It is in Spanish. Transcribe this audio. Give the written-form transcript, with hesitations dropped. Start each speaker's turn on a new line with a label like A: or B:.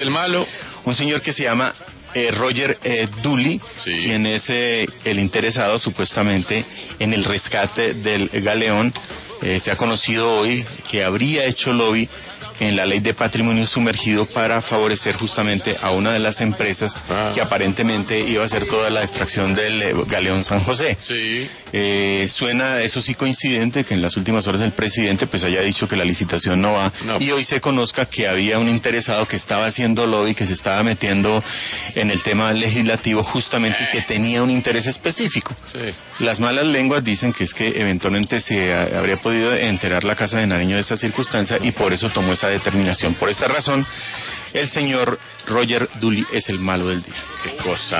A: El malo.
B: Un señor que se llama Roger Dooley,
A: Sí.
B: quien es el interesado supuestamente en el rescate del galeón. Se ha conocido hoy que habría hecho lobby en la ley de patrimonio sumergido para favorecer justamente a una de las empresas que aparentemente iba a hacer toda la extracción del galeón San José.
A: Sí.
B: Suena, eso sí, coincidente que en las últimas horas el presidente pues haya dicho que la licitación no va, y hoy se conozca que había un interesado que estaba haciendo lobby, que se estaba metiendo en el tema legislativo justamente y que tenía un interés específico.
A: Sí.
B: Las malas lenguas dicen que es que eventualmente se habría podido enterar la Casa de Nariño de esta circunstancia y por eso tomó esa determinación. Por esta razón, el señor Roger Dooley es el malo del día.
A: Qué cosa.